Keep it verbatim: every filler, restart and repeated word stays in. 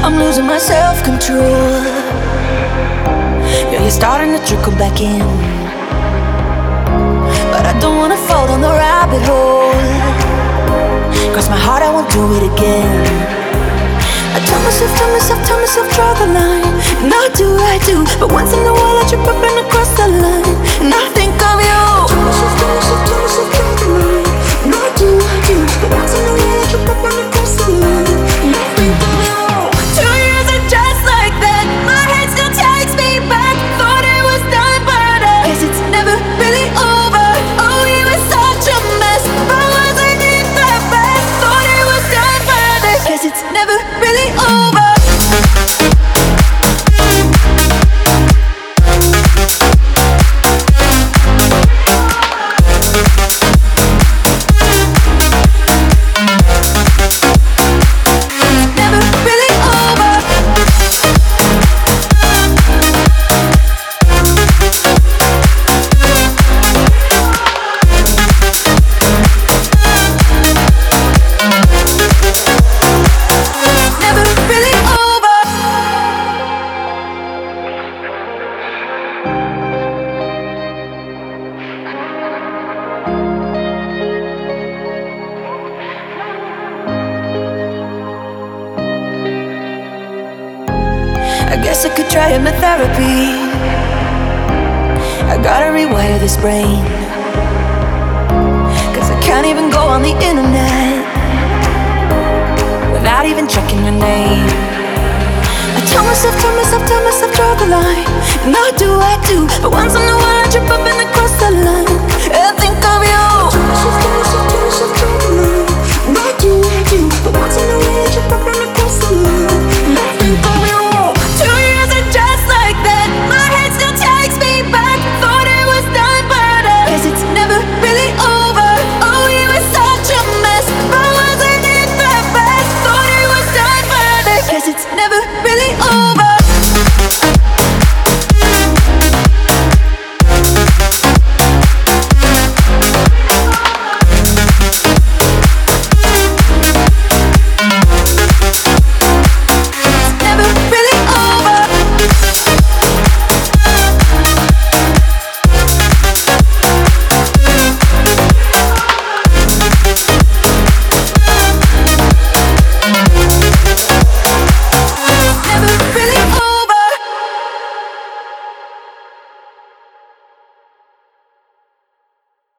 I'm losing my self-control. Yeah, you're starting to trickle back in, but I don't wanna fall down the rabbit hole. Cross my heart, I won't do it again. I tell myself, tell myself, tell myself, draw the line. And I do, I do, but once in a while I trip up and I cross the line. And I think of you. I tell myself, tell myself, tell myself, draw the line. And I do, I do, but once in a while I trip up and I cross the line. And I think of you. Two years are just like that. My head still takes me back. Thought it was done, but I guess it's never really over. Oh, we were such a mess, but wasn't it the best? Thought it was done, but I guess it's never really over. I guess I could try hypnotherapy. I gotta rewire this brain, cause I can't even go on the internet without even checking your name. I tell myself, tell myself, tell myself, draw the line. And I do, I do, but once in a while I trip up and I cross